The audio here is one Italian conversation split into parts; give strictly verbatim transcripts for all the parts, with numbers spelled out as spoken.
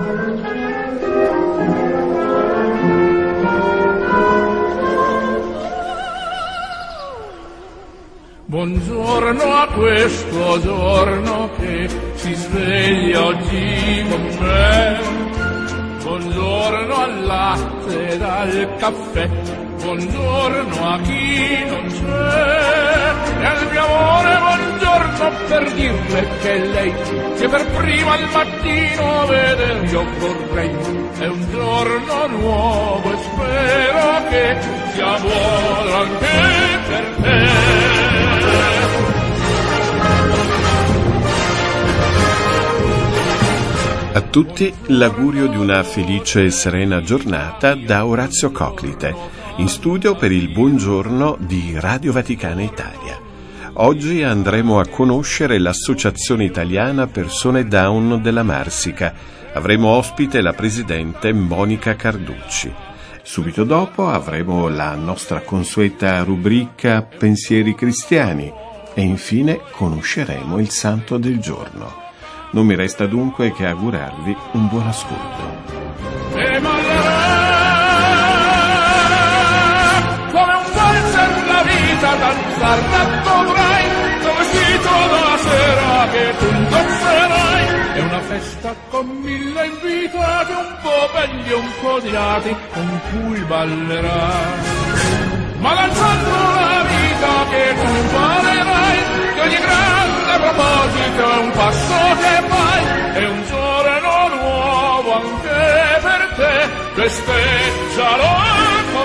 Buongiorno a questo giorno che si sveglia oggi con me. Buongiorno al latte ed al caffè. Buongiorno a chi non c'è. E al mio amore buongiorno per dirle che lei che per prima al mattino vedere io vorrei. È un giorno nuovo e spero che sia buono anche per te. A tutti l'augurio di una felice e serena giornata da Orazio Coclite, in studio per il buongiorno di Radio Vaticana Italia. Oggi andremo a conoscere l'Associazione Italiana Persone Down della Marsica. Avremo ospite la presidente Monica Carducci. Subito dopo avremo la nostra consueta rubrica Pensieri Cristiani e infine conosceremo il Santo del giorno. Non mi resta dunque che augurarvi un buon ascolto. E ballerà come un valzer la vita, danzar dovrai, come vestito da sera che tu indosserai. È una festa con mille invitati, un po' belli e un po' odiati, con cui ballerai. Ma danzando la vita che tu imparerai, che ogni grande proposito è un passo che fai, è un giorno nuovo anche per te, festeggialo con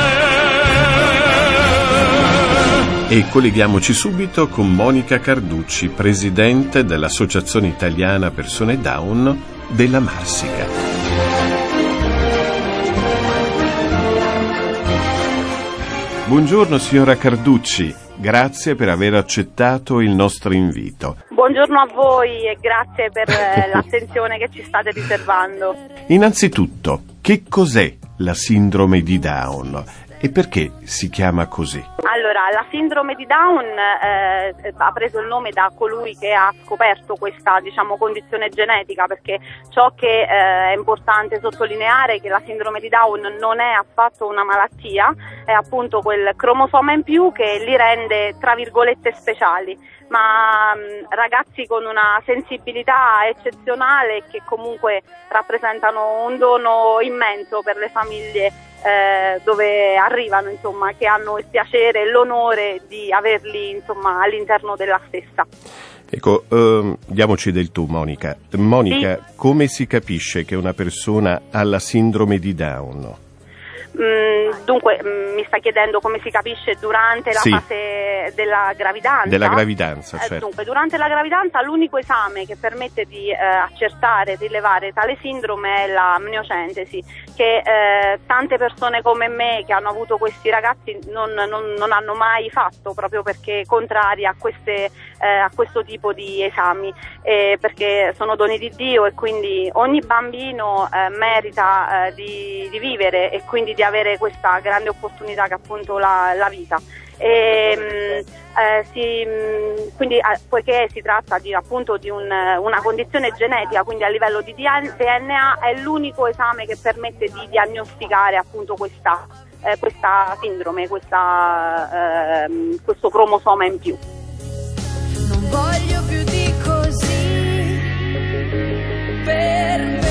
me. E colleghiamoci subito con Monica Carducci, presidente dell'Associazione Italiana Persone Down della Marsica. Buongiorno signora Carducci, grazie per aver accettato il nostro invito. Buongiorno a voi e grazie per l'attenzione che ci state riservando. Innanzitutto, che cos'è la sindrome di Down e perché si chiama così? Allora, la sindrome di Down eh, ha preso il nome da colui che ha scoperto questa, diciamo, condizione genetica, perché ciò che eh, è importante sottolineare è che la sindrome di Down non è affatto una malattia, è appunto quel cromosoma in più che li rende, tra virgolette, speciali, ma mh, ragazzi con una sensibilità eccezionale che comunque rappresentano un dono immenso per le famiglie Eh, dove arrivano, insomma, che hanno il piacere e l'onore di averli, insomma, all'interno della stessa. Ecco, ehm, diamoci del tu, Monica. Monica, sì. Come si capisce che una persona ha la sindrome di Down? Mm, dunque, mm, mi sta chiedendo come si capisce durante la sì. fase della gravidanza? Della gravidanza, certo. Eh, dunque, durante la gravidanza l'unico esame che permette di eh, accertare e rilevare tale sindrome è la amniocentesi, che eh, tante persone come me che hanno avuto questi ragazzi non, non, non hanno mai fatto, proprio perché contrari a, queste, eh, a questo tipo di esami, eh, perché sono doni di Dio e quindi ogni bambino eh, merita eh, di, di vivere e quindi di avere questa grande opportunità che è appunto la, la vita. E, eh, si, quindi eh, poiché si tratta di, appunto di un, una condizione genetica, quindi a livello di D N A è l'unico esame che permette di diagnosticare appunto questa, eh, questa sindrome, questa, eh, questo cromosoma in più. Non voglio più di così per me.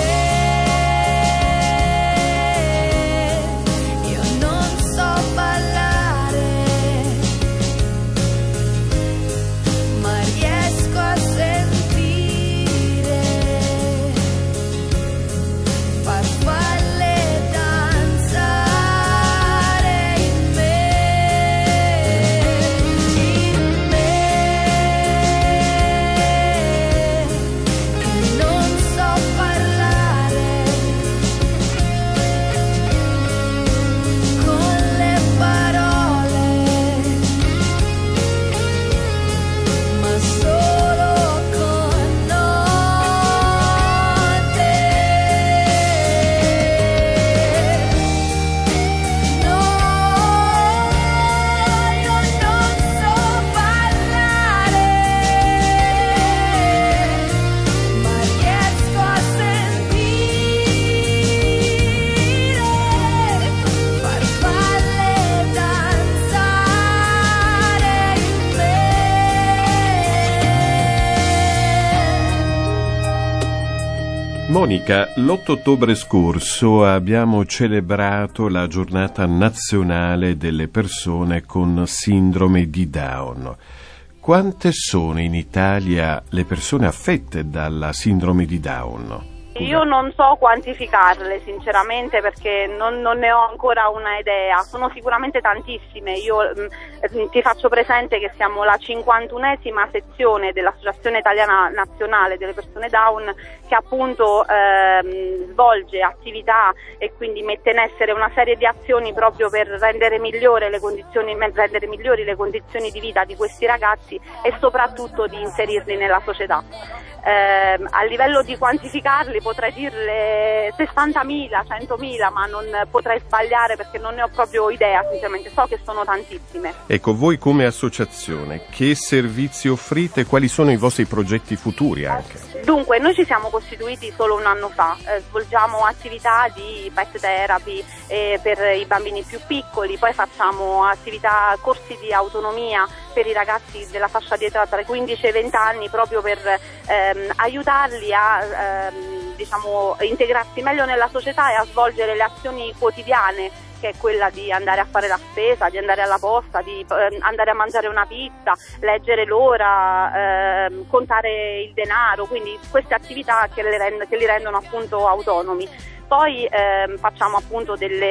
Monica, l'otto ottobre scorso abbiamo celebrato la giornata nazionale delle persone con sindrome di Down. Quante sono in Italia le persone affette dalla sindrome di Down? Io non so quantificarle sinceramente perché non, non ne ho ancora una idea, sono sicuramente tantissime. Io mh, ti faccio presente che siamo la cinquantunesima sezione dell'Associazione Italiana Nazionale delle Persone Down che appunto ehm, svolge attività e quindi mette in essere una serie di azioni proprio per rendere, migliore le condizioni, rendere migliori le condizioni di vita di questi ragazzi e soprattutto di inserirli nella società. Eh, a livello di quantificarli potrei dirle sessantamila, centomila, ma non potrei sbagliare perché non ne ho proprio idea, sinceramente, so che sono tantissime. Ecco, voi come associazione, che servizi offrite e quali sono i vostri progetti futuri anche? Dunque, noi ci siamo costituiti solo un anno fa, eh, svolgiamo attività di pet therapy eh, per i bambini più piccoli, poi facciamo attività, corsi di autonomia per i ragazzi della fascia di età tra i quindici e i venti anni proprio per ehm, aiutarli a ehm, diciamo, integrarsi meglio nella società e a svolgere le azioni quotidiane, che è quella di andare a fare la spesa, di andare alla posta, di eh, andare a mangiare una pizza, leggere l'ora, eh, contare il denaro, quindi queste attività che, le rend- che li rendono appunto autonomi. Poi eh, facciamo appunto delle,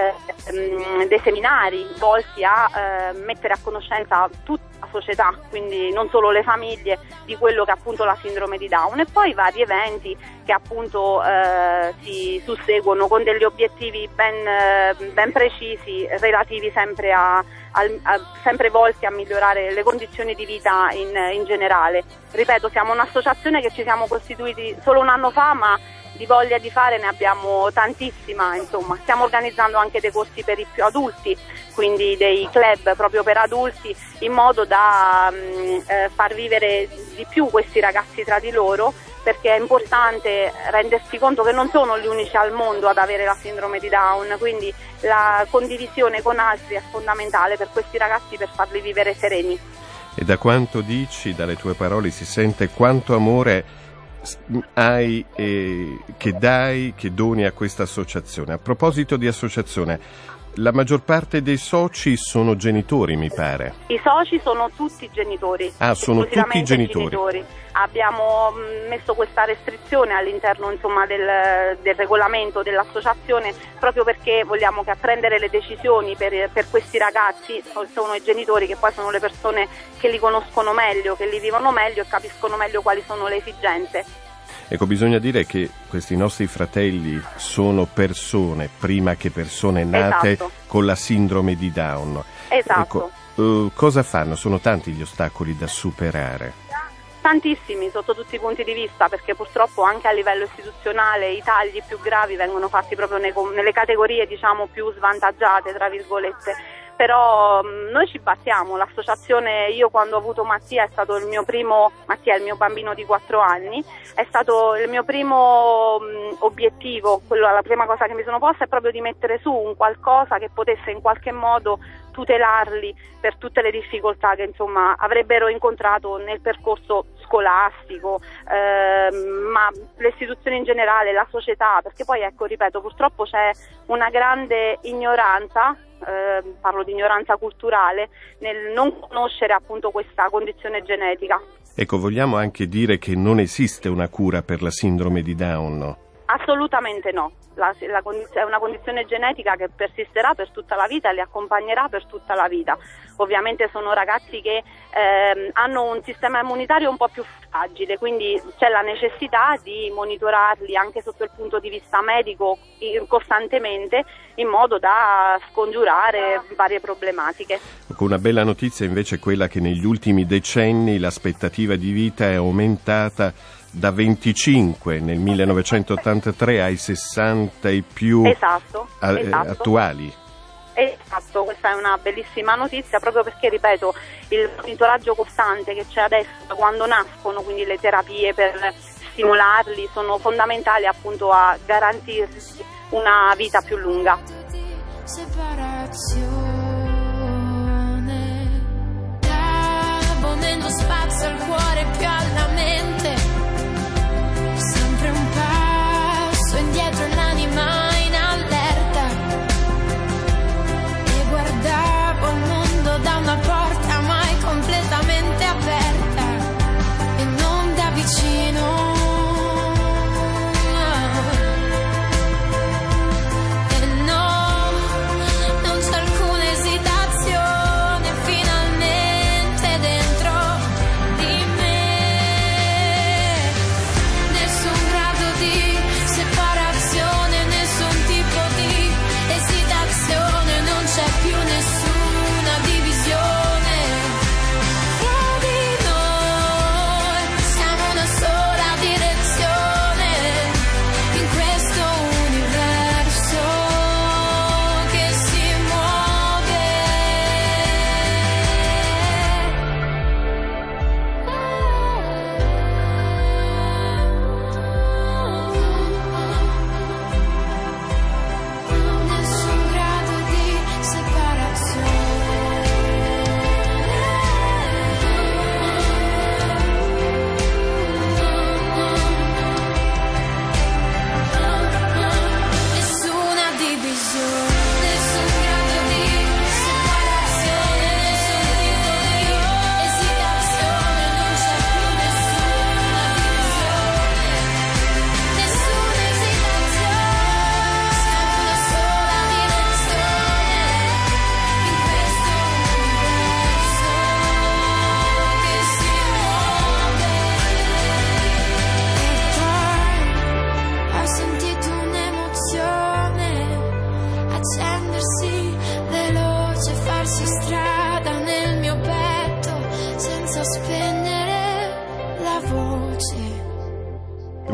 eh, dei seminari volti a eh, mettere a conoscenza tutta la società, quindi non solo le famiglie, di quello che è appunto la sindrome di Down, e poi vari eventi che appunto eh, si susseguono con degli obiettivi ben, eh, ben precisi, relativi sempre a, a, a sempre volti a migliorare le condizioni di vita in, in generale. Ripeto, siamo un'associazione che ci siamo costituiti solo un anno fa, ma di voglia di fare ne abbiamo tantissima, insomma. Stiamo organizzando anche dei corsi per i più adulti, quindi dei club proprio per adulti, in modo da mh, eh, far vivere di più questi ragazzi tra di loro, perché è importante rendersi conto che non sono gli unici al mondo ad avere la sindrome di Down, quindi la condivisione con altri è fondamentale per questi ragazzi, per farli vivere sereni. E da quanto dici, dalle tue parole, si sente quanto amore hai eh, che dai, che doni a questa associazione. A proposito di associazione, la maggior parte dei soci sono genitori, mi pare. I soci sono tutti genitori. Ah, sono tutti genitori. genitori. Abbiamo messo questa restrizione all'interno, insomma, del, del regolamento dell'associazione proprio perché vogliamo che a prendere le decisioni per, per questi ragazzi sono i genitori, che poi sono le persone che li conoscono meglio, che li vivono meglio e capiscono meglio quali sono le esigenze. Ecco, bisogna dire che questi nostri fratelli sono persone, prima che persone nate, esatto, con la sindrome di Down. Esatto. Ecco, uh, cosa fanno? Sono tanti gli ostacoli da superare. Tantissimi sotto tutti i punti di vista, perché purtroppo anche a livello istituzionale i tagli più gravi vengono fatti proprio nei, nelle categorie, diciamo, più svantaggiate, tra virgolette. Però mh, noi ci battiamo, l'associazione, io quando ho avuto Mattia è stato il mio primo, Mattia è il mio bambino di quattro anni, è stato il mio primo mh, obiettivo, quello, la prima cosa che mi sono posta è proprio di mettere su un qualcosa che potesse in qualche modo tutelarli per tutte le difficoltà che, insomma, avrebbero incontrato nel percorso scolastico, ehm, ma le istituzioni in generale, la società, perché poi, ecco, ripeto, purtroppo c'è una grande ignoranza, eh, parlo di ignoranza culturale, nel non conoscere appunto questa condizione genetica. Ecco, vogliamo anche dire che non esiste una cura per la sindrome di Down, no? Assolutamente no, la, la condiz- è una condizione genetica che persisterà per tutta la vita e li accompagnerà per tutta la vita. Ovviamente sono ragazzi che ehm, hanno un sistema immunitario un po' più fragile, quindi c'è la necessità di monitorarli anche sotto il punto di vista medico costantemente, in modo da scongiurare varie problematiche. Una bella notizia invece è quella che negli ultimi decenni l'aspettativa di vita è aumentata da venticinque nel millenovecentottantatré ai sessanta e più esatto, a, esatto. attuali. Esatto, questa è una bellissima notizia, proprio perché, ripeto, il monitoraggio costante che c'è adesso da quando nascono, quindi le terapie per stimolarli, sono fondamentali appunto a garantirsi una vita più lunga. Separazione, spazio al cuore più alla mente, sempre un passo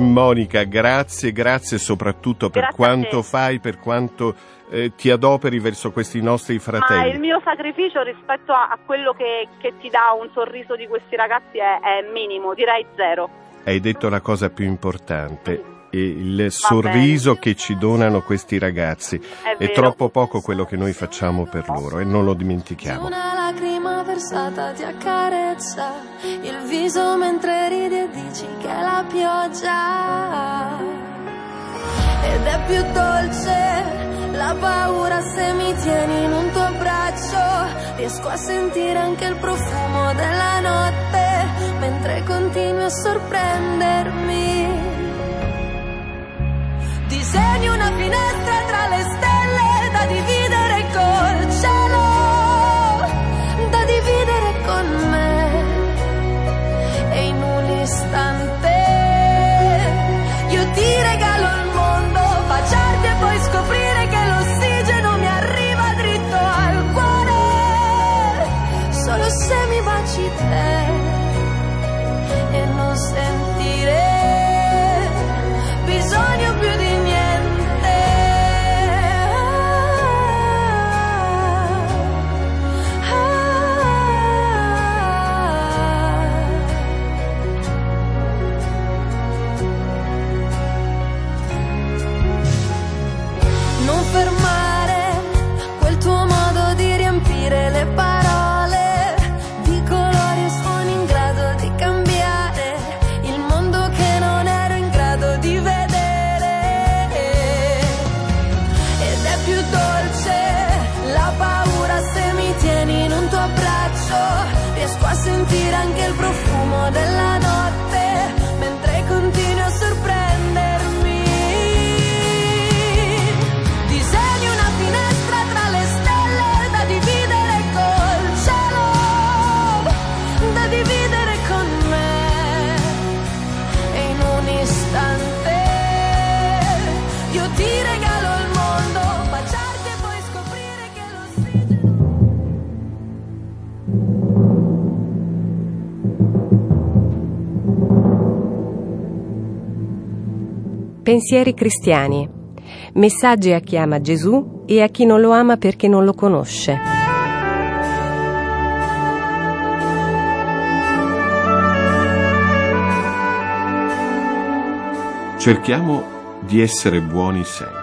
Monica, grazie, grazie soprattutto per Grazie quanto fai, per quanto eh, ti adoperi verso questi nostri fratelli. Ma il mio sacrificio rispetto a, a quello che, che ti dà un sorriso di questi ragazzi è, è minimo, direi zero. Hai detto la cosa più importante. E il sorriso che ci donano questi ragazzi è, è troppo poco quello che noi facciamo per loro e non lo dimentichiamo. Una lacrima versata ti accarezza il viso mentre ridi e dici che è la pioggia ed è più dolce la paura se mi tieni in un tuo braccio. Riesco a sentire anche il profumo della notte mentre continui a sorprendermi. Disegni una finestra tra le stelle da dividere col cielo, da dividere con me. E in un istante io ti regalo il mondo, baciarti e poi scoprire che l'ossigeno mi arriva dritto al cuore. Solo se mi baci te e non sentire bisogno più di fermare quel tuo modo di riempire le parole di colori e suoni in grado di cambiare il mondo che non ero in grado di vedere. Ed è più dolce la paura se mi tieni in un tuo abbraccio. Riesco a sentire anche il profumo della notte mentre continui a sorprendermi. Pensieri cristiani. Messaggi a chi ama Gesù e a chi non lo ama perché non lo conosce. Cerchiamo di essere buoni sempre.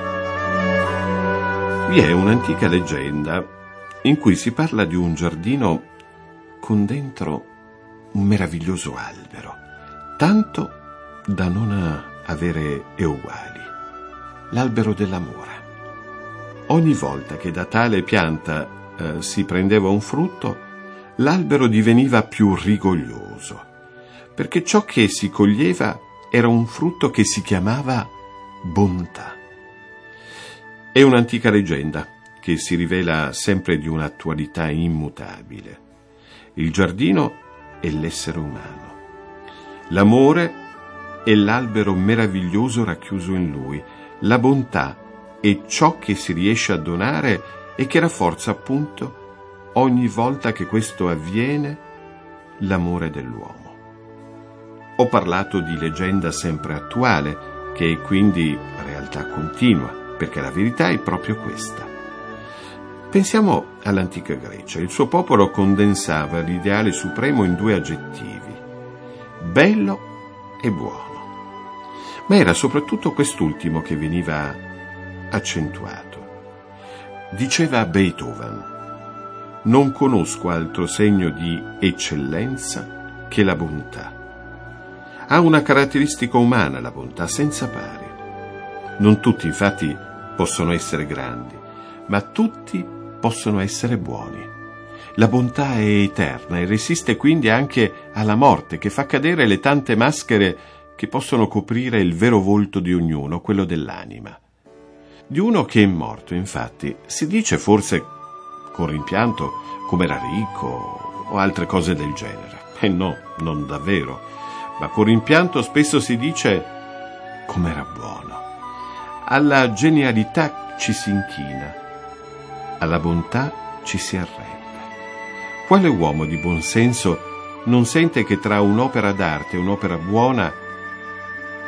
Vi è un'antica leggenda in cui si parla di un giardino con dentro un meraviglioso albero, tanto da non avere eguali, l'albero dell'amore. Ogni volta che da tale pianta eh, si prendeva un frutto, l'albero diveniva più rigoglioso, perché ciò che si coglieva era un frutto che si chiamava bontà. È un'antica leggenda che si rivela sempre di un'attualità immutabile. Il giardino è l'essere umano. L'amore è l'albero meraviglioso racchiuso in lui. La bontà è ciò che si riesce a donare e che rafforza appunto ogni volta che questo avviene l'amore dell'uomo. Ho parlato di leggenda sempre attuale, che è quindi realtà continua, perché la verità è proprio questa. Pensiamo all'antica Grecia. Il suo popolo condensava l'ideale supremo in due aggettivi: bello e buono. Ma era soprattutto quest'ultimo che veniva accentuato. Diceva Beethoven: non conosco altro segno di eccellenza che la bontà. Ha una caratteristica umana la bontà senza pari. Non tutti infatti possono essere grandi, ma tutti possono essere buoni. La bontà è eterna e resiste quindi anche alla morte, che fa cadere le tante maschere che possono coprire il vero volto di ognuno, quello dell'anima. Di uno che è morto, infatti, si dice forse con rimpianto come era ricco o altre cose del genere. E no, non davvero, ma con rimpianto spesso si dice come era buono. Alla genialità ci si inchina, alla bontà ci si arrende. Quale uomo di buon senso non sente che tra un'opera d'arte e un'opera buona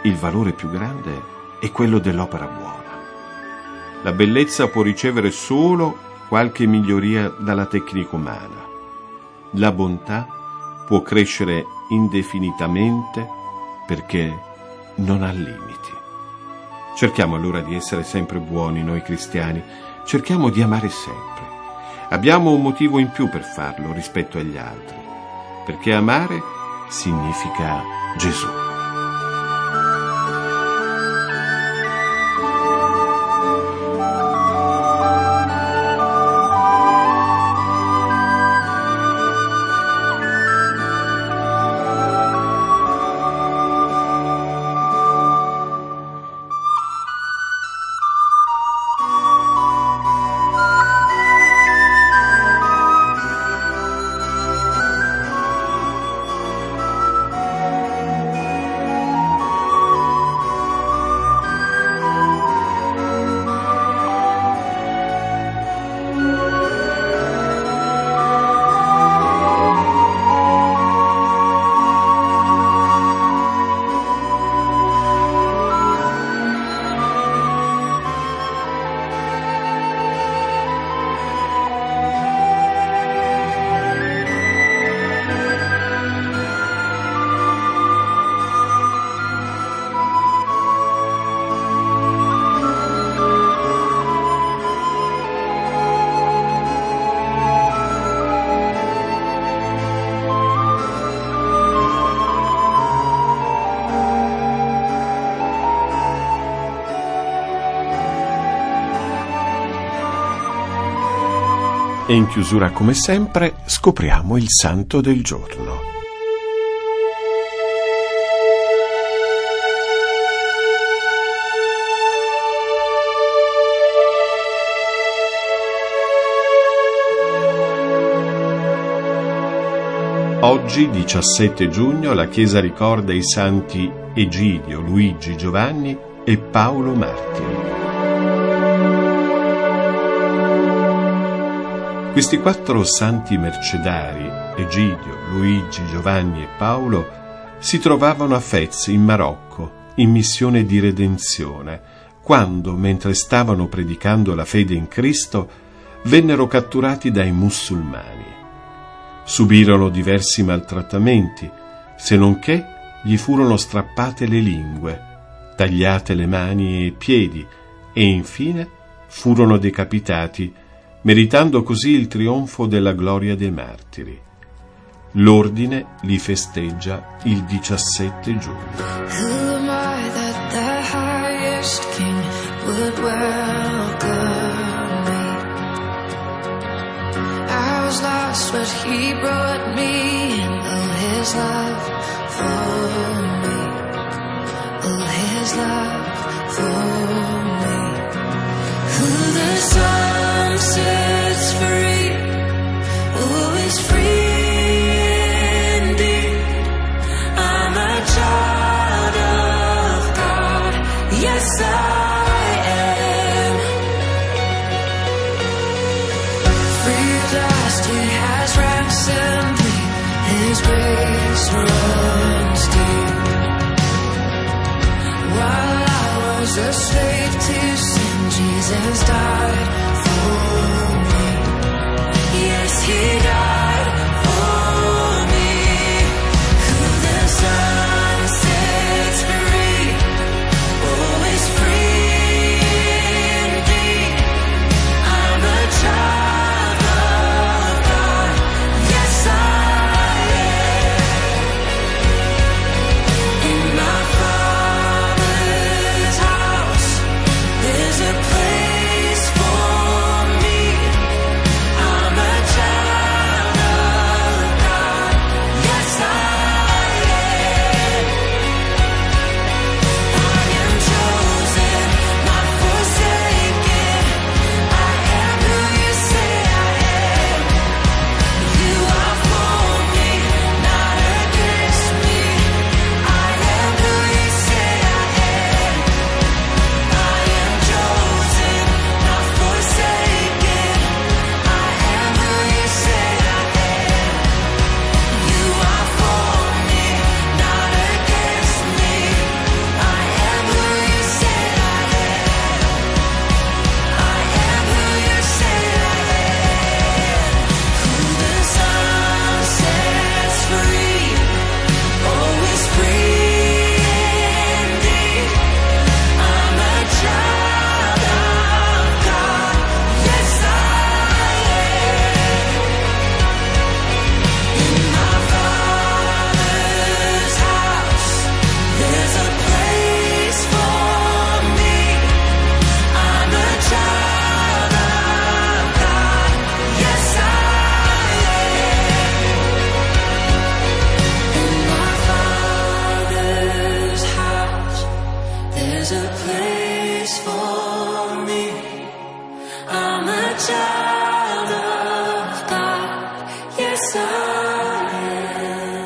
il valore più grande è quello dell'opera buona. La bellezza può ricevere solo qualche miglioria dalla tecnica umana. La bontà può crescere indefinitamente perché non ha limiti. Cerchiamo allora di essere sempre buoni noi cristiani, cerchiamo di amare sempre. Abbiamo un motivo in più per farlo rispetto agli altri, perché amare significa Gesù. E in chiusura, come sempre, scopriamo il santo del giorno. Oggi, diciassette giugno, la Chiesa ricorda i santi Egidio, Luigi, Giovanni e Paolo Martiri. Questi quattro santi mercedari, Egidio, Luigi, Giovanni e Paolo, si trovavano a Fez, in Marocco, in missione di redenzione, quando, mentre stavano predicando la fede in Cristo, vennero catturati dai musulmani. Subirono diversi maltrattamenti, se non che gli furono strappate le lingue, tagliate le mani e i piedi e infine furono decapitati, meritando così il trionfo della gloria dei martiri. L'ordine li festeggia il diciassette giugno. Who am I that the highest king would welcome me? I was lost, but he brought me in. Oh, his love for me. Oh, his love for me. Who the sun sets free, who is free. His grace runs deep. While I was a slave to sin, Jesus died for me. Yes, he died for me. Who the sun sets free, always free indeed. I'm a child of God. Yes, I child place for me. I'm a child of God, yes I am.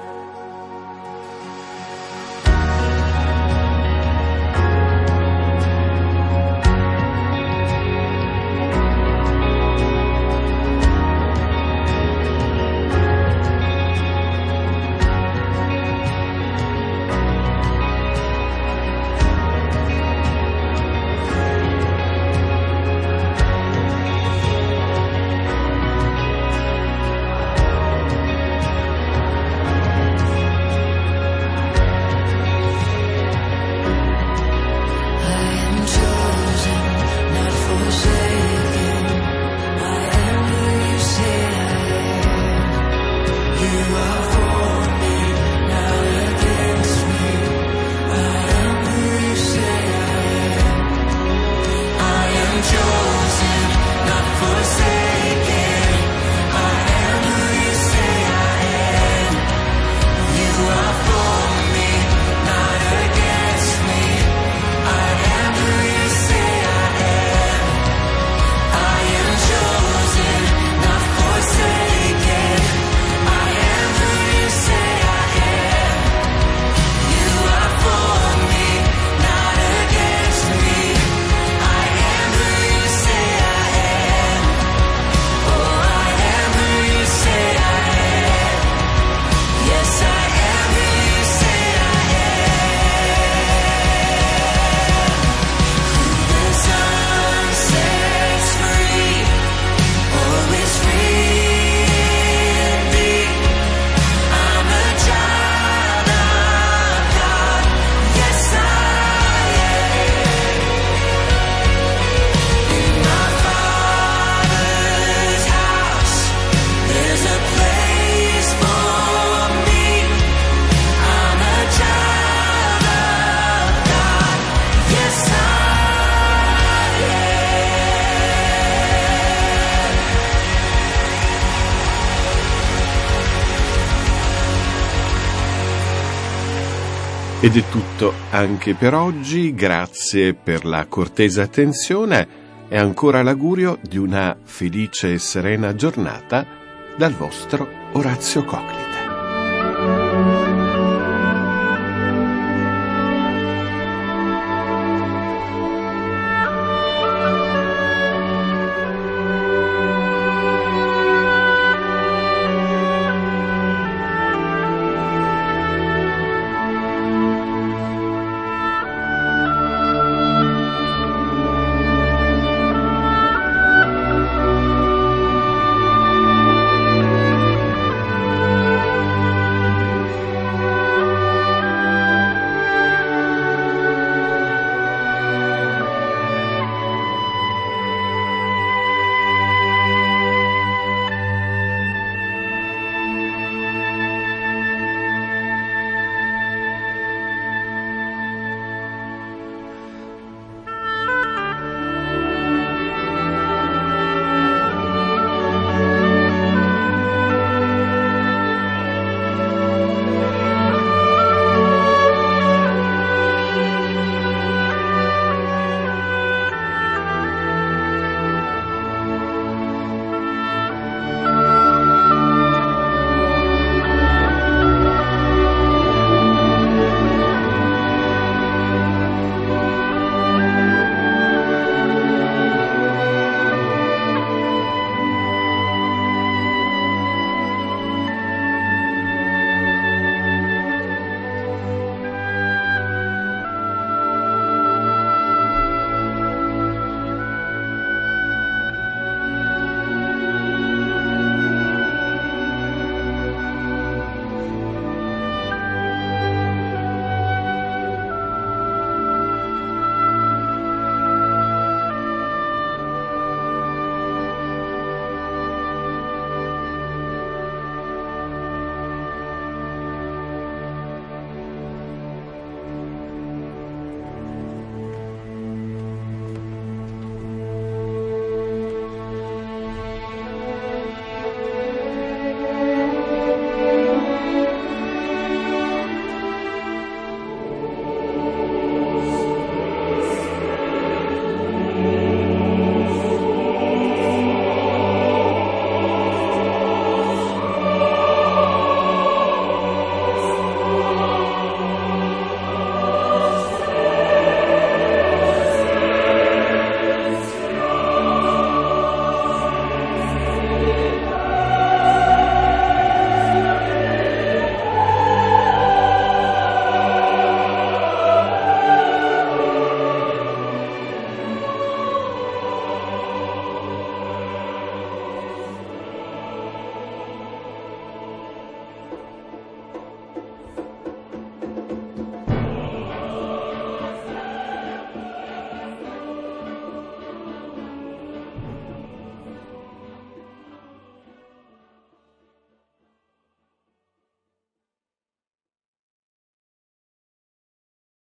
Ed è tutto anche per oggi, grazie per la cortese attenzione e ancora l'augurio di una felice e serena giornata dal vostro Orazio Coclite.